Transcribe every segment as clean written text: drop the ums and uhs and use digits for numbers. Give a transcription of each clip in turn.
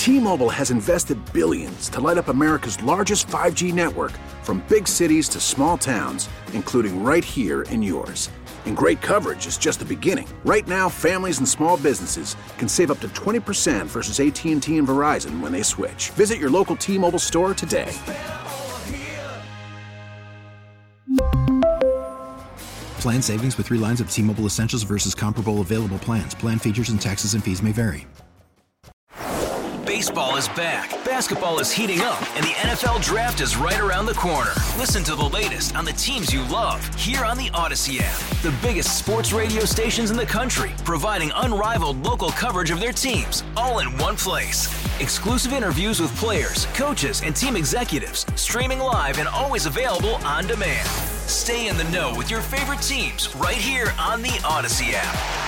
T-Mobile has invested billions to light up America's largest 5G network, from big cities to small towns, including right here in yours. And great coverage is just the beginning. Right now, families and small businesses can save up to 20% versus AT&T and Verizon when they switch. Visit your local T-Mobile store today. Plan savings with 3 lines of T-Mobile Essentials versus comparable available plans. Plan features and taxes and fees may vary. Baseball is back, basketball is heating up, and the NFL Draft is right around the corner. Listen to the latest on the teams you love here on the Odyssey app. The biggest sports radio stations in the country, providing unrivaled local coverage of their teams, all in one place. Exclusive interviews with players, coaches, and team executives, streaming live and always available on demand. Stay in the know with your favorite teams right here on the Odyssey app.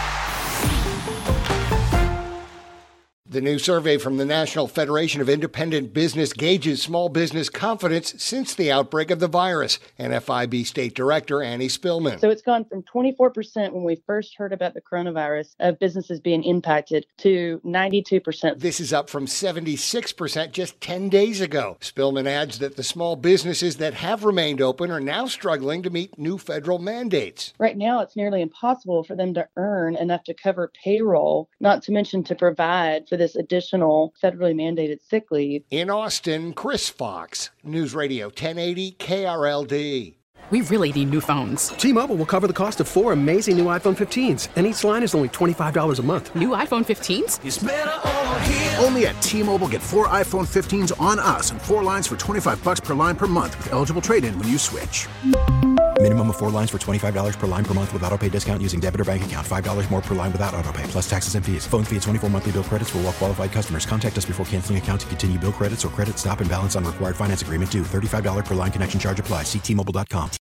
The new survey from the National Federation of Independent Business gauges small business confidence since the outbreak of the virus. NFIB State Director Annie Spillman. So it's gone from 24% when we first heard about the coronavirus of businesses being impacted to 92%. This is up from 76% just 10 days ago. Spillman adds that the small businesses that have remained open are now struggling to meet new federal mandates. Right now, it's nearly impossible for them to earn enough to cover payroll, not to mention to provide for this additional federally mandated sick leave. In Austin, Chris Fox, News Radio 1080 KRLD. We really need new phones. T-Mobile will cover the cost of 4 amazing new iPhone 15s, and each line is only $25 a month. New iPhone 15s? It's better over here. Only at T-Mobile, get 4 iPhone 15s on us and 4 lines for $25 per line per month with eligible trade-in when you switch. Minimum of 4 lines for $25 per line per month with autopay discount using debit or bank account. $5 more per line without autopay, plus taxes and fees. Phone fee at 24 monthly bill credits for well-qualified customers. Contact us before canceling account to continue bill credits or credit stop and balance on required finance agreement due. $35 per line connection charge applies. See T-Mobile.com.